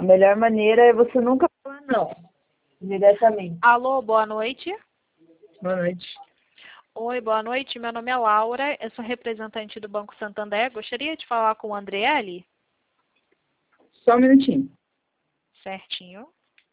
A melhor maneira é você nunca falar não, diretamente. Alô, boa noite. Boa noite. Oi, boa noite. Meu nome é Laura, eu sou representante do Banco Santander. Gostaria de falar com o Andriele? Só um minutinho. Certinho.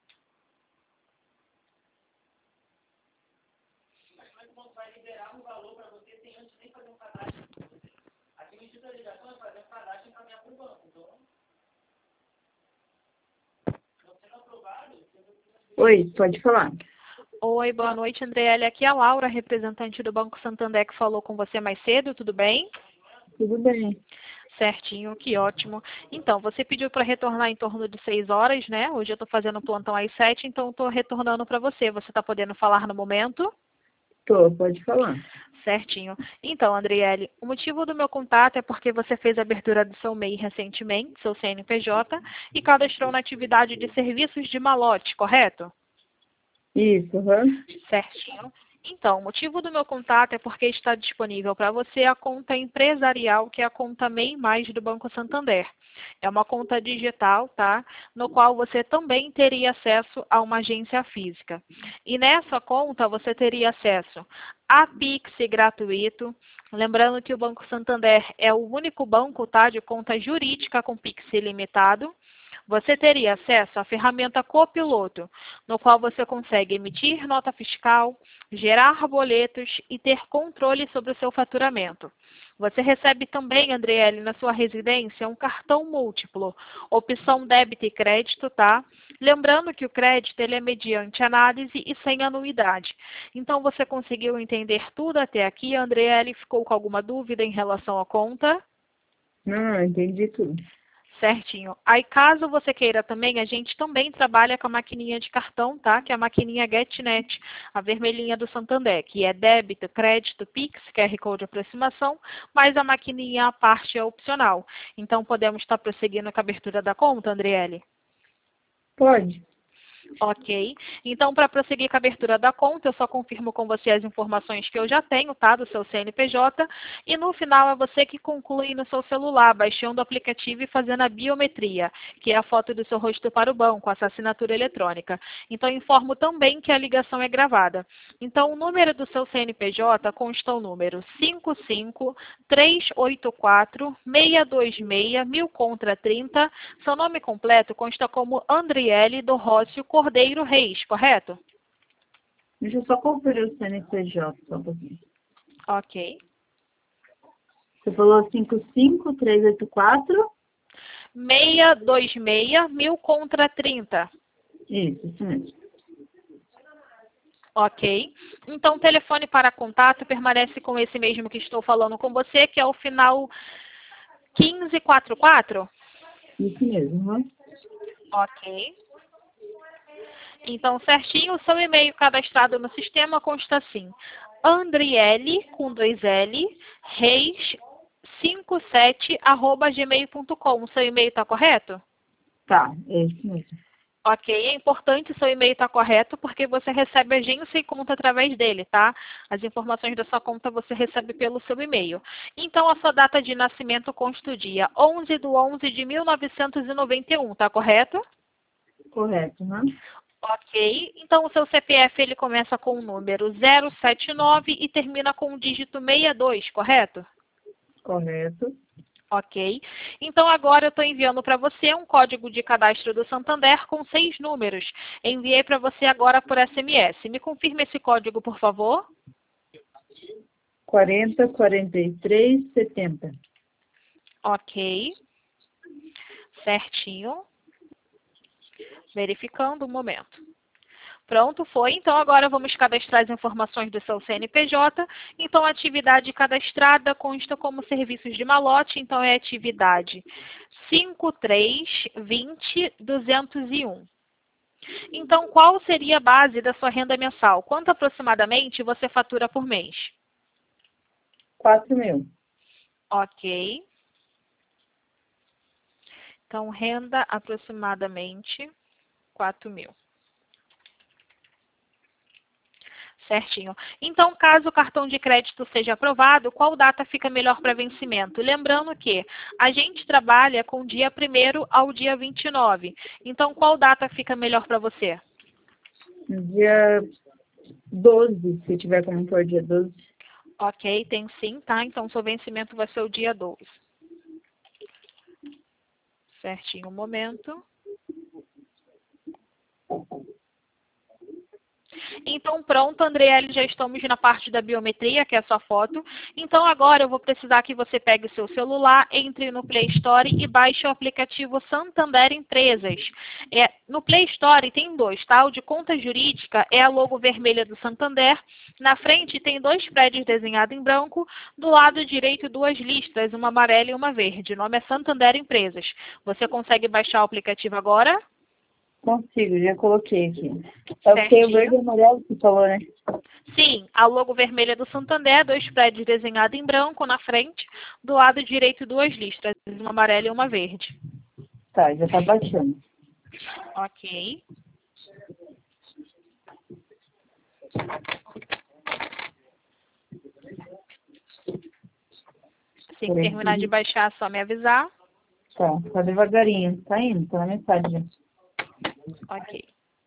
Oi, pode falar. Oi, boa noite, Andriele. Aqui é a Laura, representante do Banco Santander, que falou com você mais cedo, tudo bem? Tudo bem. Certinho, que ótimo. Então, você pediu para retornar em torno de 6 horas, né? Hoje eu estou fazendo plantão às 7, então estou retornando para você. Você está podendo falar no momento? Pode falar. Certinho. Então, Andriele, o motivo do meu contato é porque você fez a abertura do seu MEI recentemente, seu CNPJ, e cadastrou na atividade de serviços de malote, correto? Isso, aham. Certinho. Então, o motivo do meu contato é porque está disponível para você a conta empresarial, que é a conta MEI Mais do Banco Santander. É uma conta digital, tá? No qual você também teria acesso a uma agência física. E nessa conta você teria acesso a Pix gratuito. Lembrando que o Banco Santander é o único banco, tá, de conta jurídica com Pix ilimitado. Você teria acesso à ferramenta Copiloto, no qual você consegue emitir nota fiscal, gerar boletos e ter controle sobre o seu faturamento. Você recebe também, Andriele, na sua residência, um cartão múltiplo, opção débito e crédito, tá? Lembrando que o crédito ele é mediante análise e sem anuidade. Então, você conseguiu entender tudo até aqui, Andriele? Ficou com alguma dúvida em relação à conta? Não, entendi tudo. Certinho. Aí, caso você queira também, a gente também trabalha com a maquininha de cartão, tá? Que é a maquininha GetNet, a vermelhinha do Santander, que é débito, crédito, Pix, QR Code de aproximação, mas a maquininha à parte é opcional. Então, podemos estar prosseguindo com a abertura da conta, Andriele? Pode. Ok. Então, para prosseguir com a abertura da conta, eu só confirmo com você as informações que eu já tenho, tá? Do seu CNPJ. E no final é você que conclui no seu celular, baixando o aplicativo e fazendo a biometria, que é a foto do seu rosto para o banco, essa assinatura eletrônica. Então, informo também que a ligação é gravada. Então, o número do seu CNPJ consta o número 55384-626-1000 contra 30. Seu nome completo consta como Andriele do Rócio Cordeiro Reis, correto? Deixa eu só conferir o CNPJ, só um pouquinho. Ok. Você falou 55384? 626-1000 contra 30. Isso mesmo. Ok. Então, o telefone para contato permanece com esse mesmo que estou falando com você, que é o final 1544? Isso mesmo, aham. Ok. Então, certinho, o seu e-mail cadastrado no sistema consta assim: Andriele, com 2L, Reis 57@gmail.com. O seu e-mail está correto? Tá, é isso mesmo. Ok, é importante o seu e-mail estar correto porque você recebe agência e conta através dele, tá? As informações da sua conta você recebe pelo seu e-mail. Então, a sua data de nascimento consta o dia 11/11/1991, tá correto? Correto, aham. Ok, então o seu CPF ele começa com o número 079 e termina com o dígito 62, correto? Correto. Ok. Então agora eu estou enviando para você um código de cadastro do Santander com 6 números. Enviei para você agora por SMS. Me confirme esse código, por favor. 404370. Ok. Certinho. Verificando um momento. Pronto, foi. Então, agora vamos cadastrar as informações do seu CNPJ. Então, a atividade cadastrada consta como serviços de malote. Então, é a atividade 5320-201. Então, qual seria a base da sua renda mensal? Quanto aproximadamente você fatura por mês? 4.000. Ok. Então, renda aproximadamente 4.000. Certinho. Então, caso o cartão de crédito seja aprovado, qual data fica melhor para vencimento? Lembrando que a gente trabalha com dia 1º ao dia 29. Então, qual data fica melhor para você? Dia 12, se tiver como pôr dia 12. Ok, tem sim, tá? Então, seu vencimento vai ser o dia 12. Certinho, um momento. Então, pronto, Andriele, já estamos na parte da biometria, que é a sua foto. Então, agora eu vou precisar que você pegue o seu celular, entre no Play Store e baixe o aplicativo Santander Empresas. No Play Store tem dois, tá? O de conta jurídica é a logo vermelha do Santander. Na frente tem 2 prédios desenhados em branco. Do lado direito, 2 listras, uma amarela e uma verde. O nome é Santander Empresas. Você consegue baixar o aplicativo agora? Consigo, já coloquei aqui. É o que o verde e amarelo que falou, né? Sim, a logo vermelha do Santander, 2 prédios desenhados em branco na frente. Do lado direito, 2 listras, uma amarela e uma verde. Tá, já tá baixando. Ok. Assim que terminar de baixar, é só me avisar. Tá devagarinho. Tá indo, tá na metade já. Ok.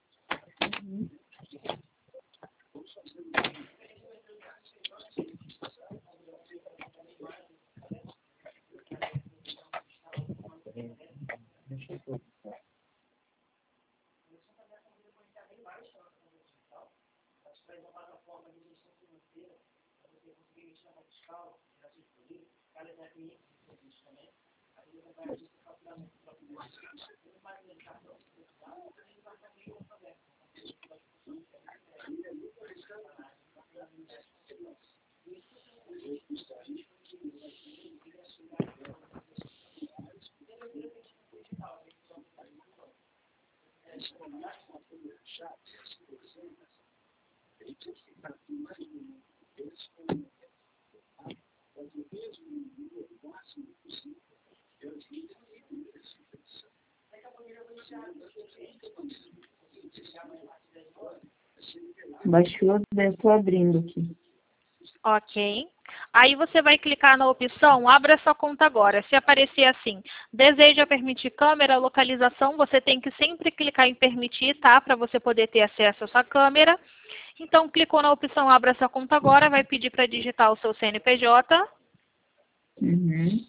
Baixou, eu tô abrindo aqui. Ok. Aí você vai clicar na opção Abra sua conta agora. Se aparecer assim, deseja permitir câmera, localização, você tem que sempre clicar em permitir, tá? Para você poder ter acesso à sua câmera. Então, clicou na opção Abra sua conta agora, vai pedir para digitar o seu CNPJ. Uhum.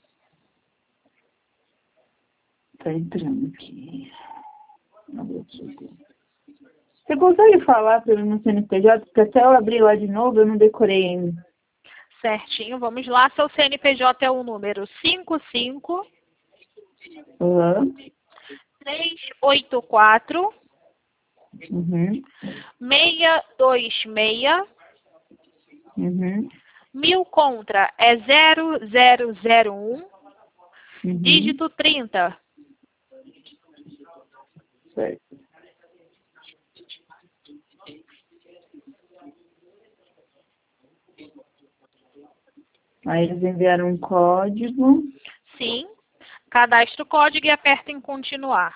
Tá entrando aqui. Você consegue falar pelo meu CNPJ? Porque até eu abrir lá de novo, eu não decorei ainda. Certinho, vamos lá. Seu CNPJ é o número 55 Uhum. 384 Uhum. 626. Uhum. 1000 contra é 0001, Uhum. dígito 30. Certo. Aí eles enviaram um código. Sim. Cadastre o código e aperta em continuar.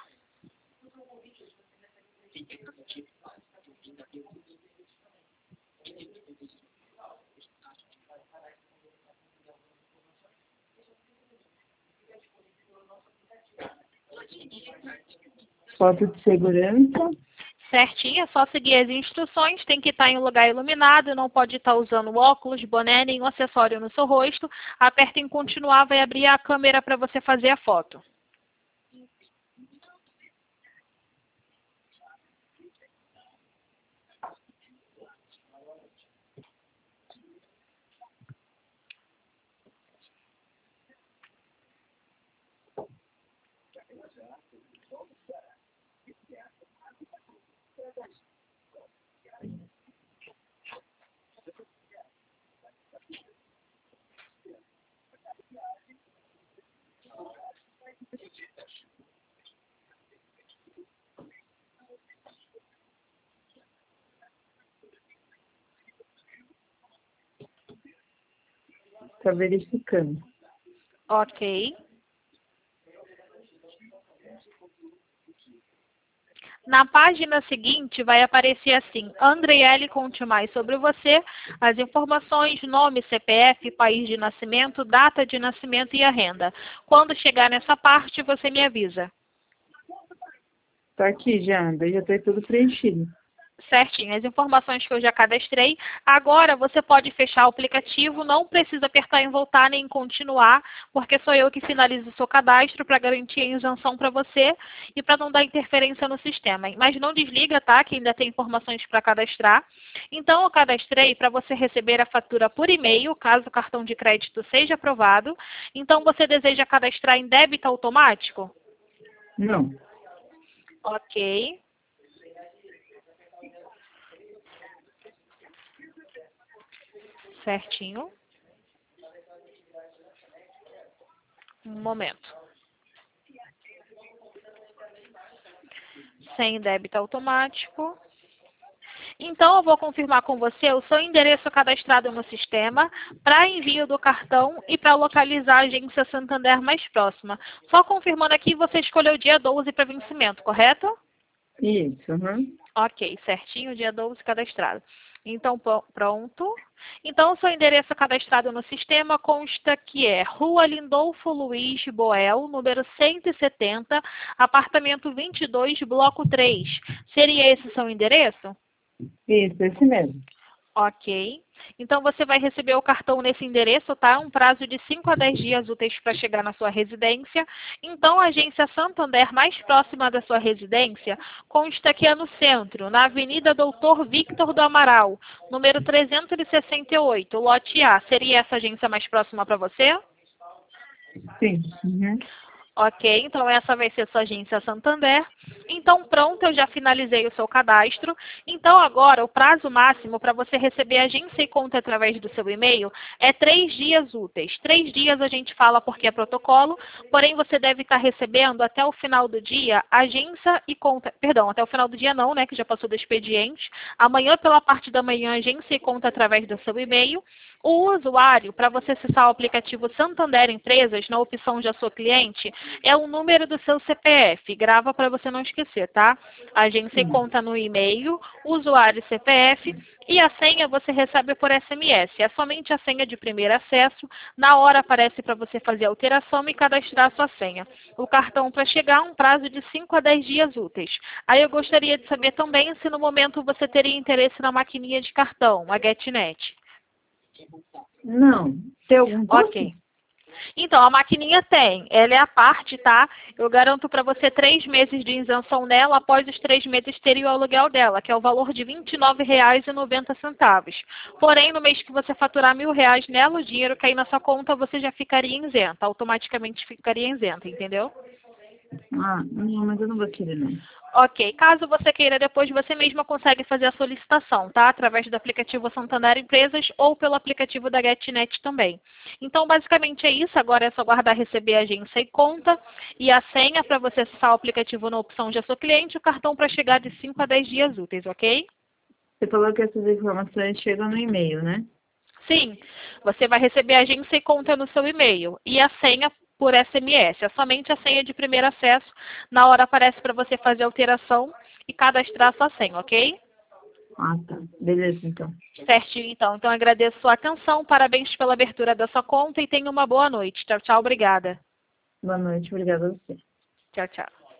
Foto de segurança. Certinho, é só seguir as instruções, tem que estar em um lugar iluminado, não pode estar usando óculos, boné, nenhum acessório no seu rosto. Aperta em continuar, vai abrir a câmera para você fazer a foto. Tá verificando. Ok. Na página seguinte vai aparecer assim: Andriele, conte mais sobre você, as informações, nome, CPF, país de nascimento, data de nascimento e a renda. Quando chegar nessa parte, você me avisa. Tá aqui já, daí já tá tudo preenchido. Certinho, as informações que eu já cadastrei. Agora você pode fechar o aplicativo, não precisa apertar em voltar nem em continuar, porque sou eu que finalizo o seu cadastro para garantir a isenção para você e para não dar interferência no sistema. Mas não desliga, tá? Que ainda tem informações para cadastrar. Então eu cadastrei para você receber a fatura por e-mail, caso o cartão de crédito seja aprovado. Então você deseja cadastrar em débito automático? Não. Ok. Certinho. Um momento. Sem débito automático. Então, eu vou confirmar com você o seu endereço cadastrado no sistema para envio do cartão e para localizar a agência Santander mais próxima. Só confirmando aqui, você escolheu o dia 12 para vencimento, correto? Isso, uhum. Ok, certinho, dia 12 cadastrado. Então, pronto. Então, o seu endereço cadastrado no sistema consta que é Rua Lindolfo Luiz Boel, número 170, apartamento 22, bloco 3. Seria esse o seu endereço? Isso, esse mesmo. Ok. Então, você vai receber o cartão nesse endereço, tá? Um prazo de 5 a 10 dias úteis para chegar na sua residência. Então, a agência Santander mais próxima da sua residência consta que é no centro, na Avenida Doutor Victor do Amaral, número 368, lote A. Seria essa agência mais próxima para você? Sim. Uhum. Ok, então essa vai ser sua agência Santander. Então pronto, eu já finalizei o seu cadastro. Então agora o prazo máximo para você receber agência e conta através do seu e-mail é 3 dias úteis. 3 dias a gente fala porque é protocolo, porém você deve estar recebendo até o final do dia agência e conta, perdão, até o final do dia não, né, que já passou do expediente. Amanhã pela parte da manhã agência e conta através do seu e-mail. O usuário, para você acessar o aplicativo Santander Empresas, na opção Já Sou Cliente, é o número do seu CPF. Grava para você não esquecer, tá? Agência e conta no e-mail, usuário e CPF, e a senha você recebe por SMS. É somente a senha de primeiro acesso. Na hora aparece para você fazer a alteração e cadastrar a sua senha. O cartão para chegar um prazo de 5 a 10 dias úteis. Aí eu gostaria de saber também se no momento você teria interesse na maquininha de cartão, a GetNet. Não. Tem algum custo? Ok. Então, a maquininha tem. Ela é a parte, tá? Eu garanto para você 3 meses de isenção nela após os 3 meses terem o aluguel dela, que é o valor de R$ 29,90. Porém, no mês que você faturar R$ 1.000 nela, o dinheiro cair na sua conta, você já ficaria isenta. Automaticamente ficaria isenta, entendeu? Ah, não, mas eu não vou querer, não. Ok, caso você queira depois, você mesma consegue fazer a solicitação, tá? Através do aplicativo Santander Empresas ou pelo aplicativo da GetNet também. Então, basicamente é isso. Agora é só guardar, receber a agência e conta e a senha para você acessar o aplicativo na opção Já Sou Cliente e o cartão para chegar de 5 a 10 dias úteis, ok? Você falou que essas informações chegam no e-mail, né? Sim, você vai receber a agência e conta no seu e-mail e a senha por SMS. É somente a senha de primeiro acesso. Na hora aparece para você fazer a alteração e cadastrar a sua senha, ok? Ah, tá. Beleza, então. Certinho, então. Então, agradeço a sua atenção. Parabéns pela abertura da sua conta e tenha uma boa noite. Tchau, tchau. Obrigada. Boa noite, obrigada a você. Tchau, tchau.